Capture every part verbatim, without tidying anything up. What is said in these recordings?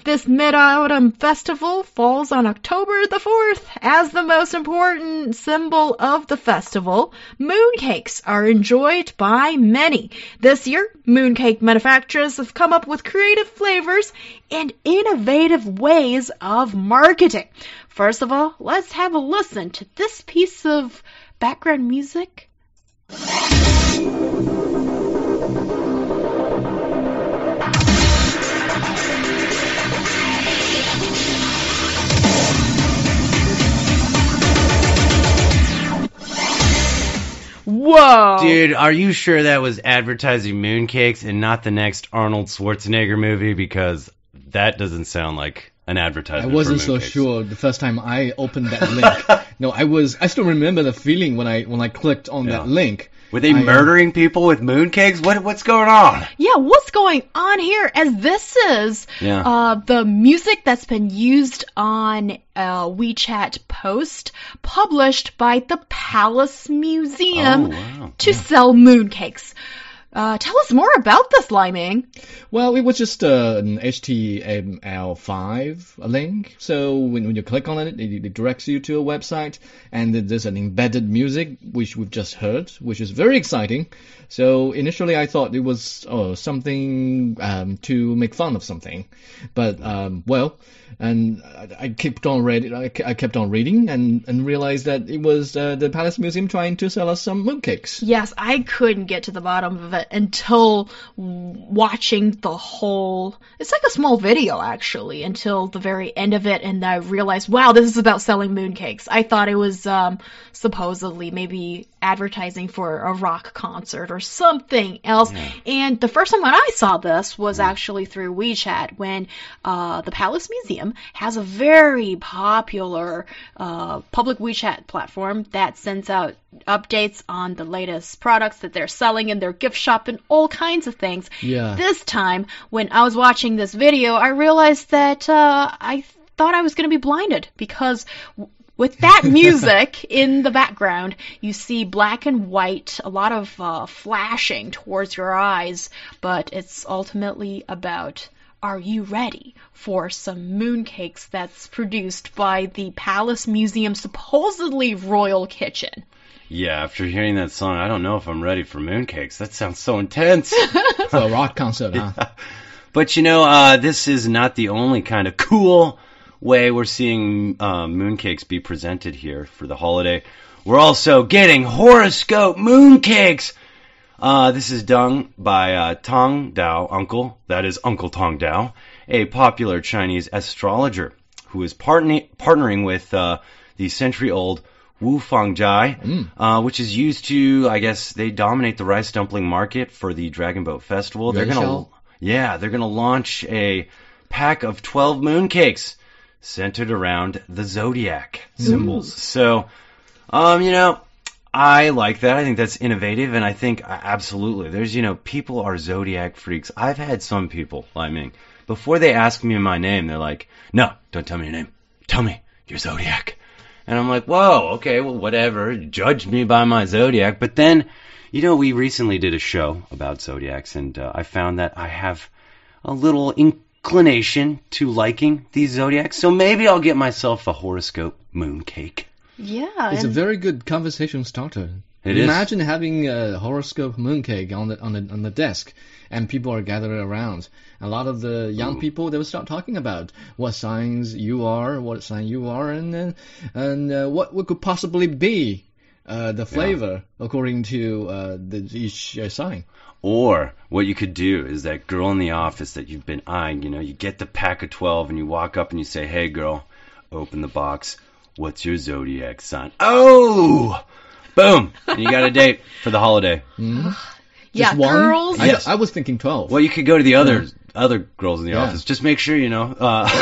This Mid-Autumn Festival falls on October the fourth. As the most important symbol of the festival, mooncakes are enjoyed by many. This year, mooncake manufacturers have come up with creative flavors and innovative ways of marketing. First of all, let's have a listen to this piece of background music. Whoa! Dude, are you sure that was advertising mooncakes and not the next Arnold Schwarzenegger movie? Because that doesn't sound like an advertisement. I wasn't for so mooncakes. sure the first time I opened that link. No, I was. I still remember the feeling when I when I clicked on Yeah. that link. Were they I, murdering people with mooncakes? What what's going on? Yeah, what's going on here? As this is Yeah. uh, the music that's been used on a WeChat post published by the Palace Museum Oh, wow. to sell mooncakes. Uh, tell us more about this, Liming. Well, it was just uh, an H T M L five link. So when, when you click on it, it, it directs you to a website, and there's an embedded music, which we've just heard, which is very exciting. So initially I thought it was oh, something um, to make fun of something. But, um, well, and I, I kept on read, I, I kept on reading and, and realized that it was uh, the Palace Museum trying to sell us some mooncakes. Yes, I couldn't get to the bottom of it until watching the whole, it's like a small video actually, until the very end of it, and I realized, wow, this is about selling mooncakes. I thought it was um, supposedly maybe advertising for a rock concert or something else. Yeah. And the first time when I saw this was actually through WeChat, when uh, the Palace Museum has a very popular uh, public WeChat platform that sends out updates on the latest products that they're selling in their gift shop and all kinds of things. Yeah. This time, when I was watching this video, I realized that uh, I thought I was going to be blinded, because w- with that music in the background, you see black and white, a lot of uh, flashing towards your eyes, but it's ultimately about, are you ready for some mooncakes that's produced by the Palace Museum, supposedly royal kitchen? Yeah, after hearing that song, I don't know if I'm ready for mooncakes. That sounds so intense. For a rock concert, huh? But you know, uh, this is not the only kind of cool way we're seeing uh, mooncakes be presented here for the holiday. We're also getting horoscope mooncakes. Uh, this is done by uh, Tong Dao Uncle, that is Uncle Tong Dao, a popular Chinese astrologer who is partne- partnering with uh, the century-old Wu Fangjai, Mm. uh, which is used to, I guess, they dominate the rice dumpling market for the Dragon Boat Festival. They're gonna, Yuan Shao? yeah, they're gonna launch a pack of twelve mooncakes centered around the zodiac symbols. So, um, you know, I like that. I think that's innovative, and I think uh, absolutely, there's, you know, people are zodiac freaks. I've had some people, I mean, before they ask me my name, they're like, no, don't tell me your name. Tell me your zodiac. And I'm like, whoa, okay, well, whatever. Judge me by my zodiac. But then, you know, we recently did a show about zodiacs, and uh, I found that I have a little inclination to liking these zodiacs. So maybe I'll get myself a horoscope mooncake. Yeah. It's a and- very good conversation starter. It is. Imagine having a horoscope mooncake on the on the on the desk, and people are gathered around. A lot of the young Ooh. people, they will start talking about what signs you are, what sign you are, and then and uh, what what could possibly be uh, the flavor according to uh, the, each uh, sign. Or what you could do is that girl in the office that you've been eyeing, you know, you get the pack of twelve and you walk up and you say, hey, girl, open the box. What's your zodiac sign? Oh! Boom! And you got a date for the holiday. Mm-hmm. yeah, Just one? girls. I, Yes. I was thinking twelve. Well, you could go to the other other girls in the Yeah. office. Just make sure, you know,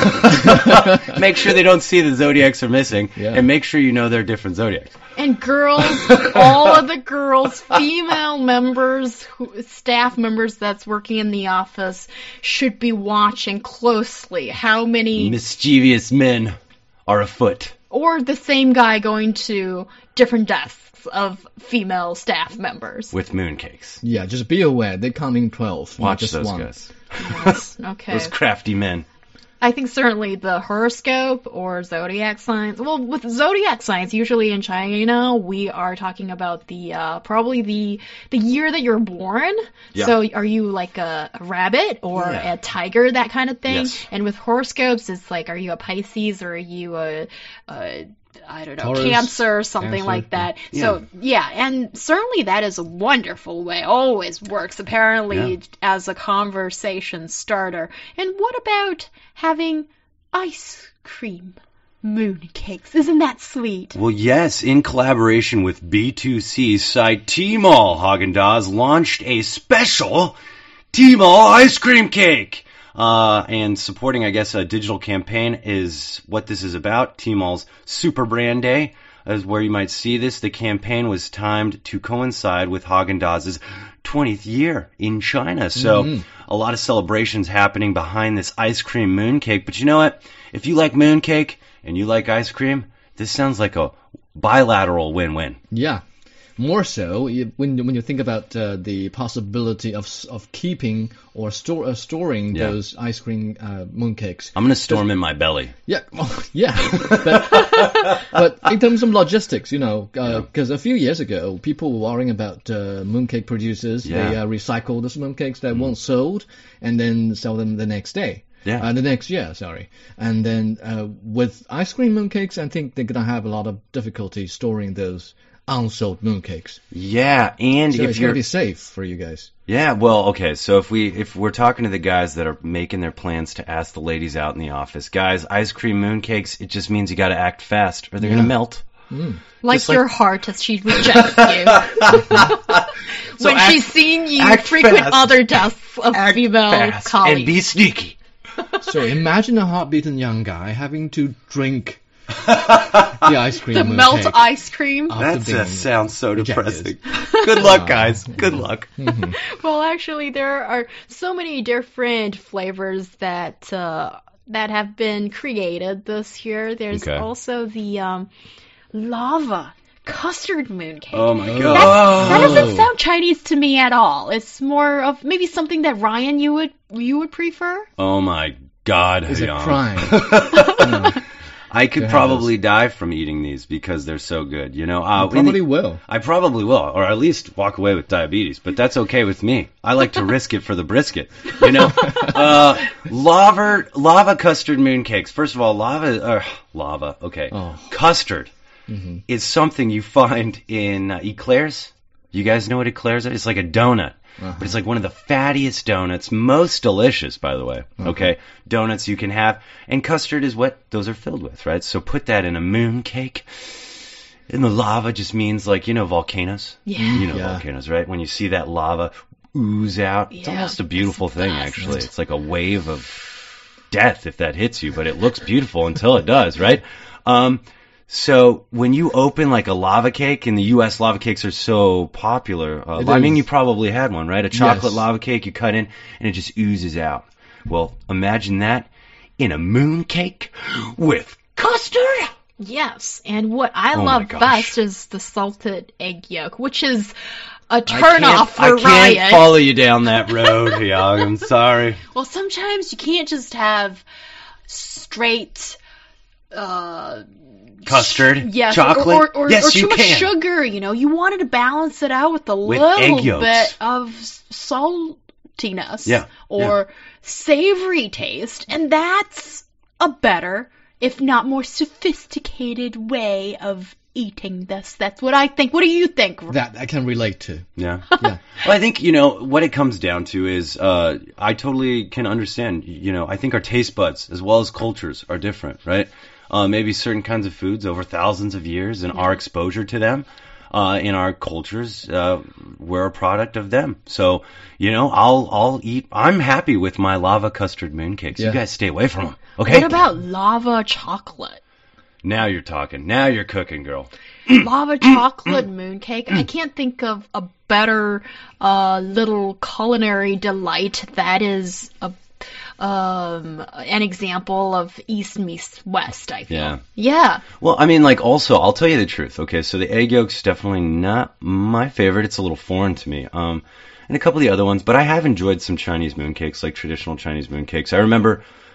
uh, make sure they don't see the zodiacs are missing, Yeah. and make sure you know they're different zodiacs. And girls, all of the girls, female members, who, staff members that's working in the office should be watching closely how many, Mischievous men are afoot. or the same guy going to different desks of female staff members. With mooncakes. Yeah, just be aware, they come in twelve, not Watch just those one. guys. Yes, okay. Those crafty men. I think certainly the horoscope or zodiac signs. Well, with zodiac signs, usually in China, we are talking about the uh, probably the the year that you're born. Yeah. So are you like a, a rabbit or Yeah. a tiger, that kind of thing? Yes. And with horoscopes, it's like, are you a Pisces or are you a, a I don't know, Taurus, Cancer or something Cancer, like that. yeah. So, yeah, and certainly that is a wonderful way. Always works, apparently, Yeah. as a conversation starter. And what about having ice cream mooncakes? Isn't that sweet? Well, yes, in collaboration with B two C site Tmall, Haagen-Dazs launched a special Tmall ice cream cake. Uh, and supporting, I guess, a digital campaign is what this is about. Tmall's Super Brand Day is where you might see this. The campaign was timed to coincide with Haagen-Dazs' twentieth year in China. So Mhm. a lot of celebrations happening behind this ice cream mooncake. But you know what? If you like mooncake and you like ice cream, this sounds like a bilateral win-win. Yeah. More so you- when when you think about uh, the possibility of s- of keeping or store uh, storing Yeah. those ice cream uh, mooncakes. I'm going to storm in my belly. Yeah, well, yeah. but, but in terms of logistics, you know, because a few years ago, people were worrying about uh, mooncake producers. Yeah. They uh, recycle those mooncakes that weren't sold and then sell them the next day. Yeah. Uh, the next year, sorry. And then uh, with ice cream mooncakes, I think they're going to have a lot of difficulty storing those unsold mooncakes. Yeah, and So if it's you're going to be safe for you guys. Yeah, well, okay. So if we if we're talking to the guys that are making their plans to ask the ladies out in the office, guys, ice cream mooncakes, it just means you got to act fast or they're Yeah. going to melt. Like Just like- your heart as she rejects you. So when act- she's seen you act frequent fast. other desks of Act female fast colleagues. and be sneaky. So imagine a heart-beaten young guy having to drink the ice cream the mooncake. melt ice cream. after That being uh, sounds so rejected. depressing. Good luck, guys. Good luck. Well, actually, there are so many different flavors that uh, that have been created this year. There's Okay. also the um, lava custard mooncake. Oh my Oh. god. That Oh. doesn't sound Chinese to me at all. It's more of maybe something that Ryan you would you would prefer. Oh my god. It's a Hyung. crime. I could To have probably die from eating these because they're so good. You know, uh, in the- Probably will. I probably will, or at least walk away with diabetes, but that's okay with me. I like to risk it for the brisket, you know? uh, lava, lava custard mooncakes. First of all, lava, uh, lava, okay. Oh. Custard is something you find in uh, eclairs. You guys know what eclairs are? It's like a donut. Uh-huh. But it's like one of the fattiest donuts, most delicious, by the way. Uh-huh. Okay, donuts you can have, and custard is what those are filled with, right? So put that in a moon cake. And the lava just means like you know volcanoes. Yeah. You know Yeah. volcanoes, right? When you see that lava ooze out, it's Yeah, almost a beautiful it's the thing, best. actually. It's like a wave of death if that hits you, but it looks beautiful until it does, right? Um, so when you open like a lava cake, in the U S lava cakes are so popular. Uh, It I mean, is. you probably had one, right? A chocolate Yes. lava cake you cut in and it just oozes out. Well, imagine that in a moon cake with custard. Yes, and what I Oh my love gosh. best is the salted egg yolk, which is a I turn can't- off for I can't Ryan. follow you down that road, Hyung. I'm sorry. Well, sometimes you can't just have straight uh Custard, yes, chocolate. or, or, or, yes, or too you much can. sugar, you know. You wanted to balance it out with a With little egg yolks. bit of saltiness Yeah, or savory taste, and that's a better, if not more sophisticated way of eating this. That's what I think. What do you think? That I can relate to. Yeah. Yeah. Well, I think, you know, what it comes down to is uh, I totally can understand, you know, I think our taste buds as well as cultures are different, right? Uh, maybe certain kinds of foods over thousands of years and our exposure to them uh, in our cultures, uh, we're a product of them. So, you know, I'll I'll eat. I'm happy with my lava custard mooncakes. You Yeah. guys stay away from them, okay? What about lava chocolate? Now you're talking. Now you're cooking, girl. Lava chocolate mooncake. I can't think of a better uh, little culinary delight that is a um an example of East meets West, I feel. Yeah. Yeah. Well, I mean, like, also, I'll tell you the truth, okay? So the egg yolk's definitely not my favorite. It's a little foreign to me. Um, and a couple of the other ones, but I have enjoyed some Chinese mooncakes, like traditional Chinese mooncakes. I remember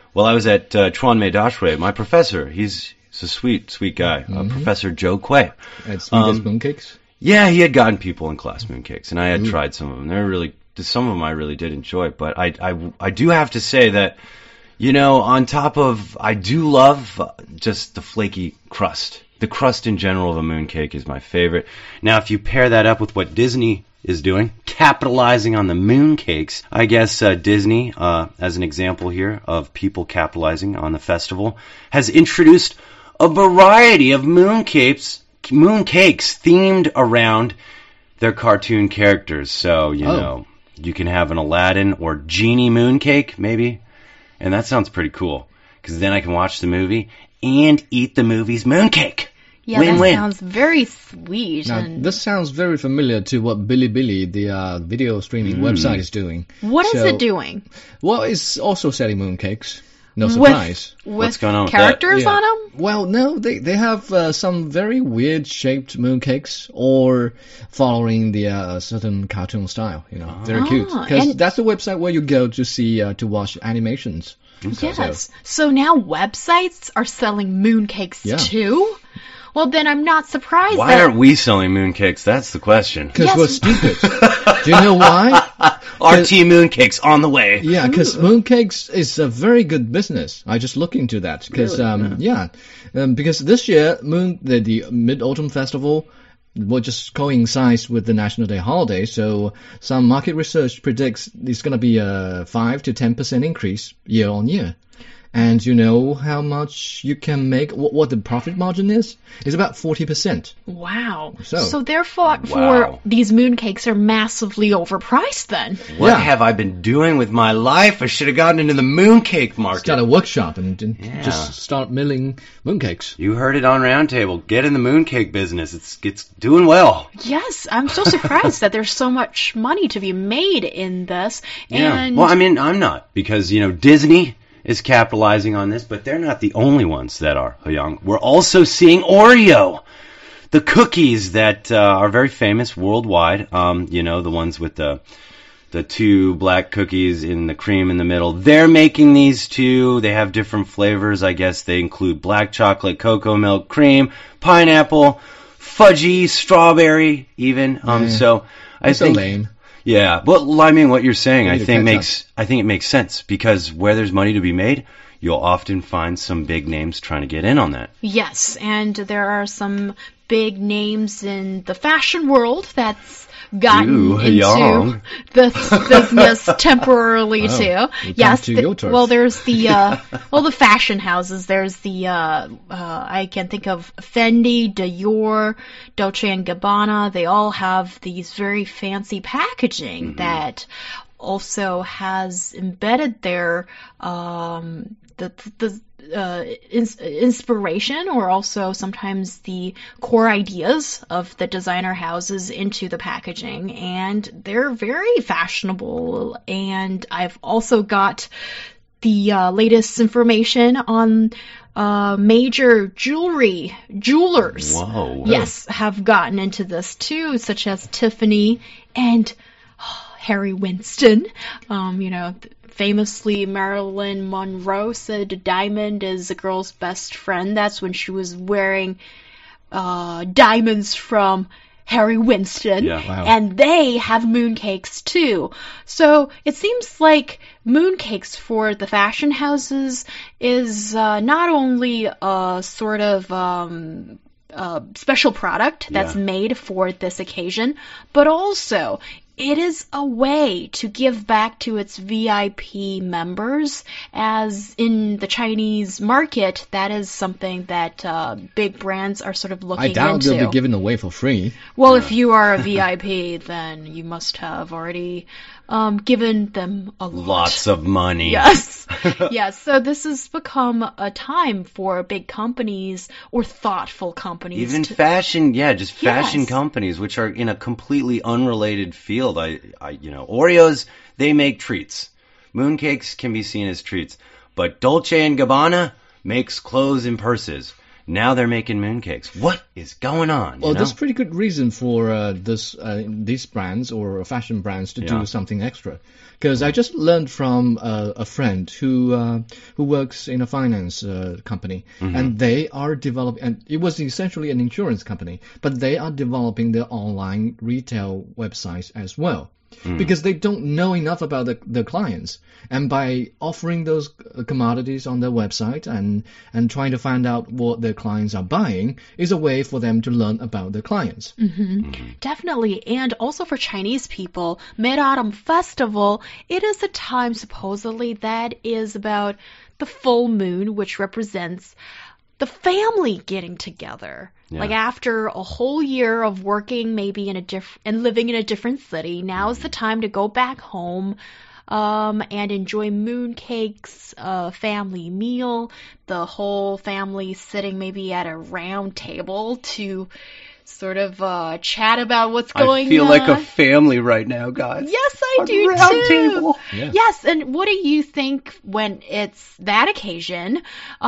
Well, I was at uh, Chuanmei Dashue. My professor, he's, he's a sweet, sweet guy, uh, Professor Joe Quay. At Swedish Um, mooncakes? Yeah, he had gotten people in class mooncakes, and I had tried some of them. They're really, some of them I really did enjoy, but I, I, I do have to say that, you know, on top of, I do love uh, just the flaky crust. The crust in general of a mooncake is my favorite. Now, if you pair that up with what Disney is doing, capitalizing on the mooncakes, I guess uh, Disney, uh, as an example here of people capitalizing on the festival, has introduced a variety of mooncakes, mooncakes themed around their cartoon characters. So, you Oh. know, you can have an Aladdin or Genie mooncake, maybe. And that sounds pretty cool, because then I can watch the movie and eat the movie's mooncake. Yeah, Win, that win. sounds very sweet. Now, and this sounds very familiar to what Bilibili, the uh, video streaming website, is doing. what is So- it doing? Well, it's also selling mooncakes. No surprise. With, with What's going on with characters Yeah. on them? Well, no, they they have uh, some very weird shaped mooncakes, or following the uh, certain cartoon style. You know, very cute. Ah, Because and- that's the website where you go to see uh, to watch animations. Yes. So now websites are selling mooncakes Yeah. too? Well, then I'm not surprised Why that... aren't we selling mooncakes? That's the question. Because Yes. we're stupid. Do you know why? R T mooncakes on the way. Yeah, because mooncakes is a very good business. I just looked into that because Really? um, yeah, um, because this year moon the, the Mid Autumn Festival will just coincide with the National Day holiday. So some market research predicts it's going to be a five to ten percent increase year on year. And you know how much you can make? What, what the profit margin is? It's about forty percent. Wow. So- So, therefore, Wow. for these mooncakes are massively overpriced then. What Yeah. have I been doing with my life? I should have gotten into the mooncake market. Start a workshop and, and Yeah. just start milling mooncakes. You heard it on Roundtable. Get in the mooncake business. It's it's doing well. Yes, I'm so surprised that there's so much money to be made in this. Yeah. And Well, I mean, I'm not, because, you know, Disney is capitalizing on this, but they're not the only ones that are, Hyung. We're also seeing Oreo, the cookies that uh, are very famous worldwide. Um, you know, the ones with the the two black cookies in the cream in the middle. They're making these too. They have different flavors. I guess they include black chocolate, cocoa milk, cream, pineapple, fudgy, strawberry, even. Um, Yeah. so I It's so think. lame. Yeah, but I mean, what you're saying, We I need to think catch makes I think it makes sense, because where there's money to be made, you'll often find some big names trying to get in on that. yes, and there are some big names in the fashion world that's gotten Ooh, into young. this business temporarily Oh, too. we come Yes, to the- your turf. well, there's the uh, well the fashion houses. There's the uh, uh, I can think of Fendi, Dior, Dolce and Gabbana. They all have these very fancy packaging that also has embedded their um, the the uh, ins- inspiration, or also sometimes the core ideas of the designer houses into the packaging, and they're very fashionable. And I've also got the uh, latest information on uh, major jewelry jewelers. Whoa. Yes, have gotten into this too, such as Tiffany and Harry Winston. Um, you know, th- famously Marilyn Monroe said a diamond is a girl's best friend. That's when she was wearing uh, diamonds from Harry Winston. Yeah. Wow. And they have mooncakes too. So it seems like mooncakes for the fashion houses is uh, not only a sort of um, uh, special product that's Yeah. made for this occasion, but also it is a way to give back to its V I P members, as in the Chinese market, that is something that uh, big brands are sort of looking I doubt into. they'll be given away for free. Well, if you are a V I P, then you must have already um, given them a lot. Lots of money. Yes. Yes. So this has become a time for big companies or thoughtful companies. Even to, fashion, yeah, just fashion Yes. companies, which are in a completely unrelated field. I, I, you know, Oreos, they make treats. Mooncakes can be seen as treats, but Dolce and Gabbana makes clothes and purses. now they're making mooncakes. What is going on? You Well, know? there's pretty good reason for uh, this uh, these brands or fashion brands to Yeah. do something extra. Because I just learned from uh, a friend who uh, who works in a finance uh, company, Mm-hmm. and they are developing. And it was essentially an insurance company, but they are developing their online retail websites as well. Mm. Because they don't know enough about the, the clients, and by offering those uh, commodities on their website and and trying to find out what their clients are buying is a way for them to learn about their clients. Definitely. And also for Chinese people, Mid-Autumn Festival, it is a time supposedly that is about the full moon, which represents the family getting together. Yeah. Like after a whole year of working maybe in a diff- and living in a different city, now is the time to go back home um, and enjoy mooncakes, a family meal, the whole family sitting maybe at a round table to sort of uh, chat about what's going I feel on. like a family right now, guys. Yes, I A do round too. table. Yeah. Yes, and what do you think when it's that occasion?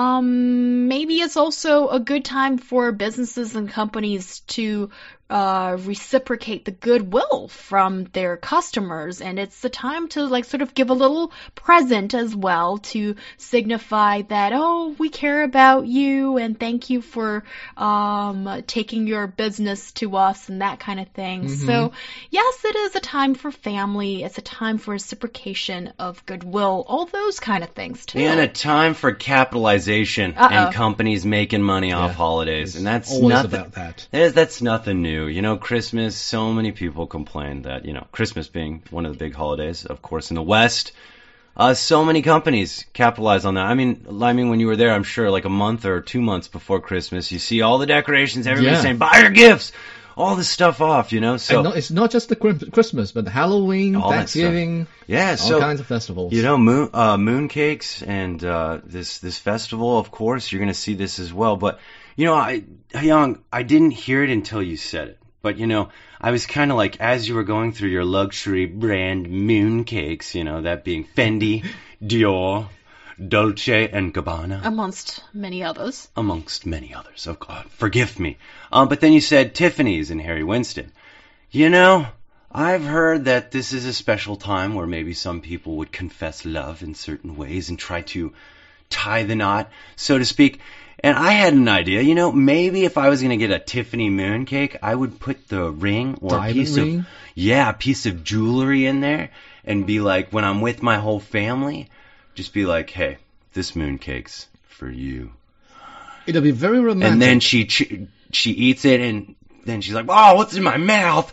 Um, maybe it's also a good time for businesses and companies to uh, reciprocate the goodwill from their customers, and it's the time to like sort of give a little present as well to signify that, oh, we care about you and thank you for um, taking your business to us and that kind of thing. So yes, it is a time for family. It's a time for reciprocation of goodwill, all those kind of things too. And a time for capitalization Uh-oh. and companies making money off Yeah. holidays, and that's Always nothing. about that. That's, that's nothing new. You know, Christmas, so many people complain that, you know, Christmas being one of the big holidays, of course, in the West, uh, so many companies capitalize on that. I mean, I mean, when you were there, I'm sure like a month or two months before Christmas, you see all the decorations, everybody's Yeah. saying, buy your gifts, all this stuff off, you know? So, And no, it's not just the Chri- Christmas, but Halloween, All that stuff. Thanksgiving, yeah, all so, kinds of festivals. you know, moon, uh, mooncakes and uh, this this festival, of course, you're going to see this as well. But, you know, I, Young, I didn't hear it until you said it. But, you know, I was kind of like, as you were going through your luxury brand mooncakes, you know, that being Fendi, Dior, Dolce and Gabbana, amongst many others. amongst many others. Oh, God, forgive me. Um, but then you said Tiffany's and Harry Winston. You know, I've heard that this is a special time where maybe some people would confess love in certain ways and try to tie the knot, so to speak. And I had an idea, you know, maybe if I was going to get a Tiffany mooncake, I would put the ring or a Diamond piece ring? of, yeah, a piece of jewelry in there and be like, when I'm with my whole family, just be like, hey, this mooncake's for you. It'll be very romantic. And then she ch- she eats it, and then she's like, oh, what's in my mouth?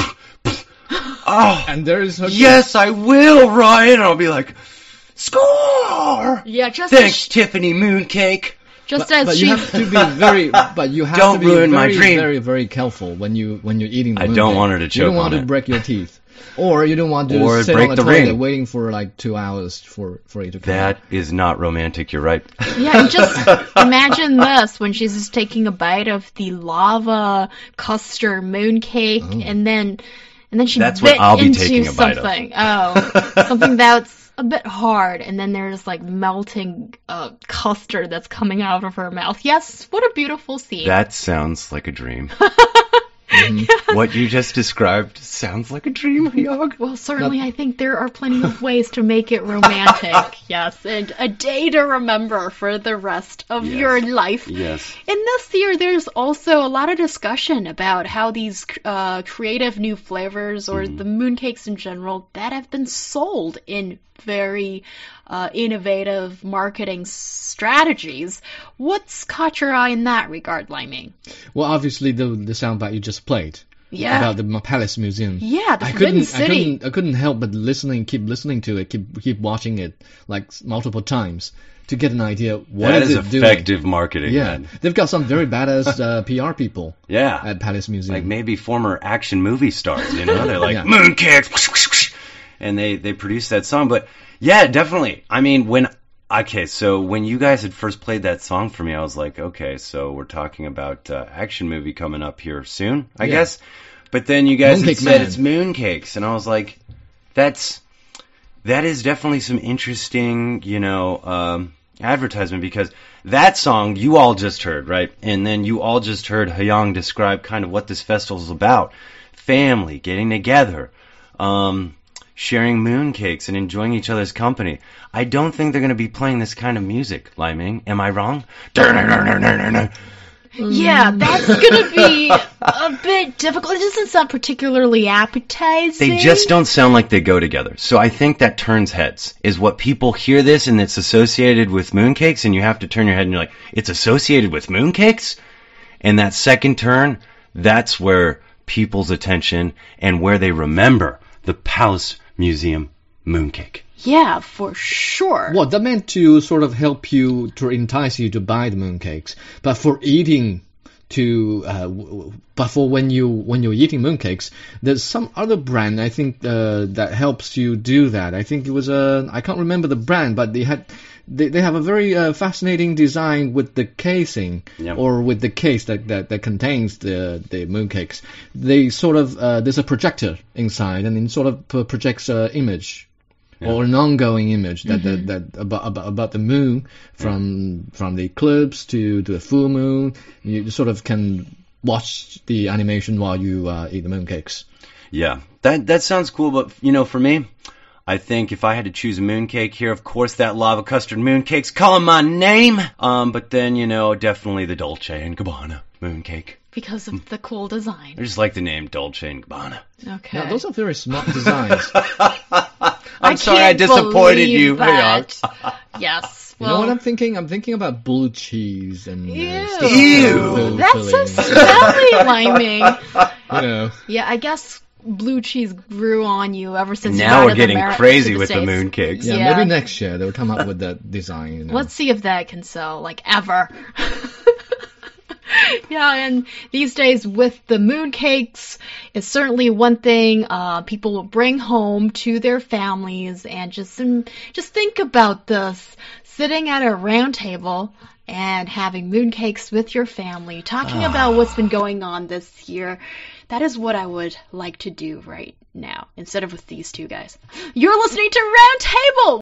Oh, and there is her yes, I will, Ryan. And I'll be like, score! Yeah, just Thanks, as, Tiffany Mooncake. just But, as but she. you have to be very, but you have Don't to be ruin very, my dream. very, very careful when you when you're eating the I mooncake. don't want her to You choke don't want on to it. break your teeth, or you don't want to Or sit break on the the toilet ring. waiting for like two hours for for it to come. That is not romantic, you're right. Yeah, and just imagine this when she's just taking a bite of the lava custard mooncake, Oh. and then and then she That's bit what I'll be into taking a bite of. something. Oh, something that's a bit hard, and then there's like melting uh, custard that's coming out of her mouth. Yes, what a beautiful scene. That sounds like a dream. What you just described sounds like a dream, Yog. Well, certainly, I think there are plenty of ways to make it romantic. Yes, and a day to remember for the rest of Yes. your life. Yes. In this year, there's also a lot of discussion about how these uh, creative new flavors, or the mooncakes in general, that have been sold in very uh, innovative marketing strategies. What's caught your eye in that regard, Liming? Well, obviously the the soundbite you just played Yeah. about the Palace Museum. Yeah, the I Forbidden couldn't, I City. couldn't, I couldn't help but listening, keep listening to it, keep keep watching it like multiple times to get an idea what That is is it doing. effective marketing, Yeah, man. they've got some very badass uh, P R people Yeah. at Palace Museum. Like maybe former action movie stars, you know? They're like, Yeah. mooncakes, and they, they produce that song. But yeah, definitely. I mean, when, okay, so when you guys had first played that song for me, I was like, okay, so we're talking about uh, action movie coming up here soon, I Yeah. guess. But then you guys had Mooncake said Man. it's mooncakes, and I was like, that's, that is definitely some interesting, you know, um, advertisement, because that song you all just heard, right? And then you all just heard Hyung describe kind of what this festival is about. Family, getting together, um, sharing mooncakes and enjoying each other's company. I don't think they're going to be playing this kind of music, Lai Ming. Am I wrong? Yeah, that's gonna be a bit difficult. It doesn't sound particularly appetizing. They just don't sound like they go together. So I think that turns heads, is what people hear this and it's associated with mooncakes, and you have to turn your head and you're like, it's associated with mooncakes? And that second turn, that's where people's attention and where they remember the Palace Museum mooncake. Yeah, for sure. Well, that meant to sort of help you, to entice you to buy the mooncakes. But for eating, to uh, w- but for when you when you're eating mooncakes, there's some other brand I think uh, that helps you do that. I think it was a I can't remember the brand, but they had they they have a very uh, fascinating design with the casing Yep. or with the case that, that, that contains the the mooncakes. They sort of uh, there's a projector inside, and it sort of p- projects an image. Yeah. Or an ongoing image that Mm-hmm. that, that about, about about the moon from from the eclipse to, to the full moon. You sort of can watch the animation while you uh, eat the mooncakes. Yeah, that that sounds cool, but, you know, for me, I think if I had to choose a mooncake here, of course, that lava custard mooncake's calling my name. Um, but then, you know, definitely the Dolce and Gabbana mooncake. Because of the cool design. I just like the name Dolce and Gabbana. Okay. Now, those are very smart designs. I'm I sorry I can't disappointed believe you. that. Yes. You Well, know what I'm thinking? I'm thinking about blue cheese and uh, Ew. stuff like Ew. that. That's so Filling. smelly, Liming. You know. Yeah, I guess blue cheese grew on you ever since you Now brought we're it getting Ameri- crazy to the with the States. mooncakes. Yeah, Yeah. maybe next year they'll come up with that design. You know. Let's see if that can sell, like, ever. Yeah, and these days with the mooncakes, it's certainly one thing uh, people will bring home to their families, and just um, just think about this: sitting at a round table and having mooncakes with your family, talking about what's been going on this year. That is what I would like to do right now, instead of with these two guys. You're listening to Round Table!